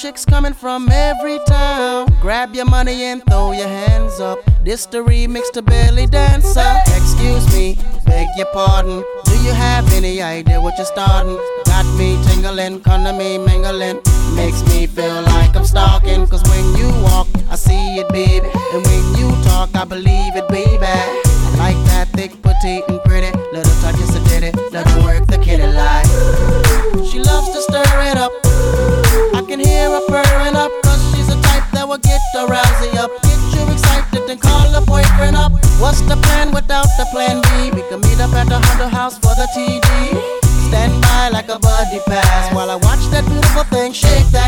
chicks coming from every town. Grab your money and throw your hands up. This the remix to Belly Dancer. Excuse me, beg your pardon. Do you have any idea what you're starting? Got me tingling, me mingling. Makes me feel like I'm stalking. Cause when you walk, I see it, baby. And when you talk, I believe it, baby. I like that thick, petite, and pretty. Little touches of ditty, let her work the kitty like. She loves to stir it up. I can hear her purring up. Cause she's a type that will get the rousey up. Get you excited and call her boyfriend up. What's the plan without the plan B? We can meet up at the Hunter House for the TD. Stand by like a buddy pass while I watch that beautiful thing shake that.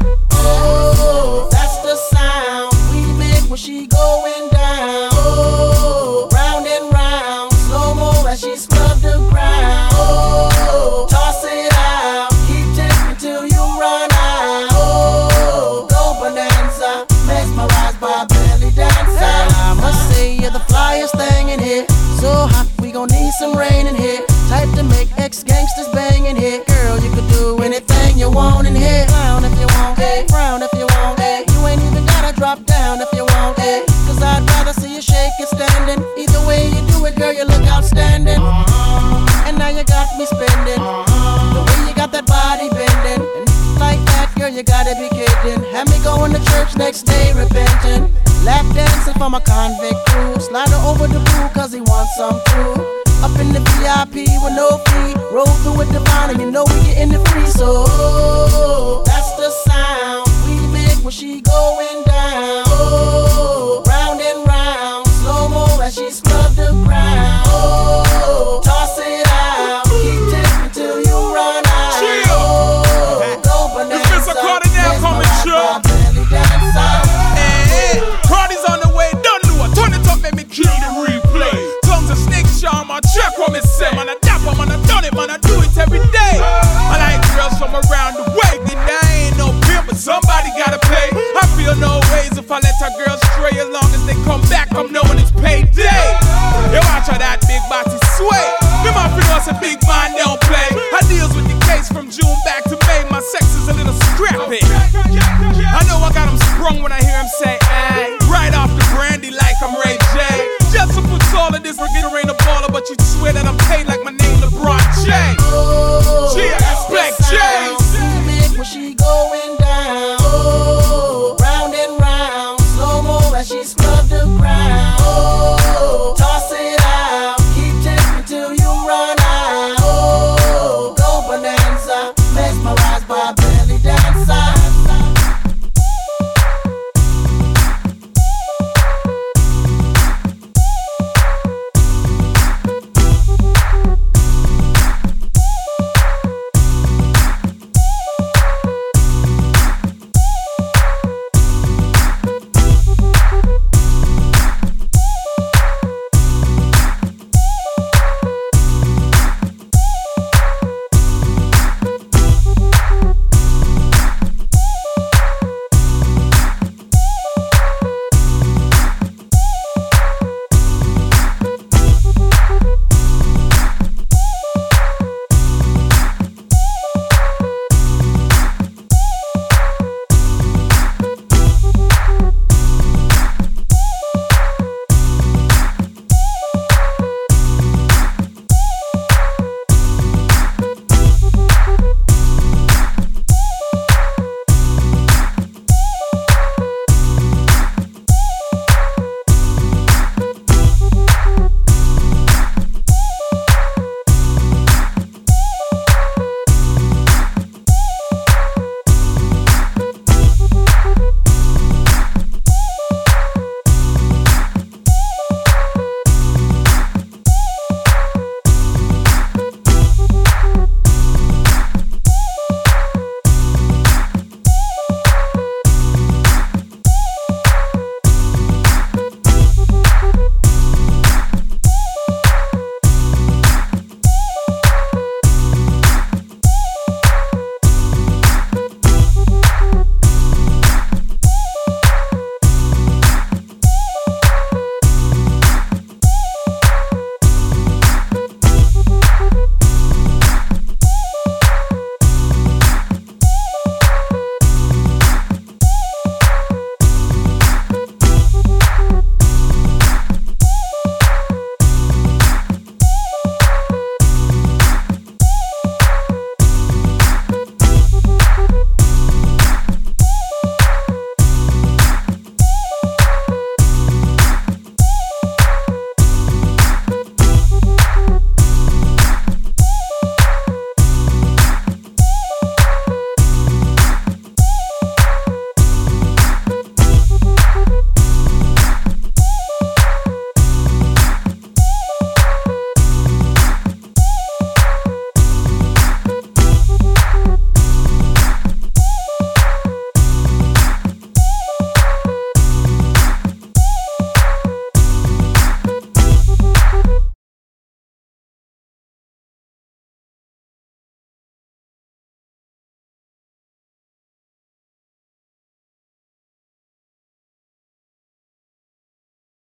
Oh, that's the sound we make when she going down. Oh, round and round, slow-mo as she scrub the ground. Oh, toss it out, keep taking till you run out. Oh, go bonanza, mesmerized by Belly Dancer. I must say you're the flyest thing in here. So hot, we gon' need some rain in here. Type to make ex-gangsters bang in here. Girl, you could do anything you want in here. Clown if you want, hey. Frown if you want, hey. You ain't even gotta drop down if you want, hey. Cause I'd rather see you shake it standing. Either way you do it, girl, you look outstanding. And now you got me spending. The way you got that body bending. And like that, girl, you gotta be kidding. Have me going to church next day repenting. Lap dancing for my convict crew. Slide her over the pool cause he wants some too. Up in the VIP with no fee. Roll through with Divine and you know we getting it free. So that's the sound we make when she going down. Oh, round and round, slow-mo as she scrub the ground. Oh, toss it out, keep taking till you run out. Oh, go bonanza, it's Mr. Cardi now coming true. Hey, Cardi's on the way, don't know what. Turn it up, make me kill the replay. Tongues of snake charm, I check what me say. Man, I dap man, I done it, man, I do it every day. I like girls from around the way. And I ain't no pimp, but somebody gotta pay. I feel no ways if I let a girl stray. As long as they come back, I'm knowing it's payday. You watch how that big body sway. Me my feel us a big man don't play. I deals with the case from June back to May. My sex is a little scrappy. I know I got him sprung when I hear him say, ay. Right off the brandy like I'm Ray J. Just to put all of this, forget ain't a baller, but you'd swear that I'm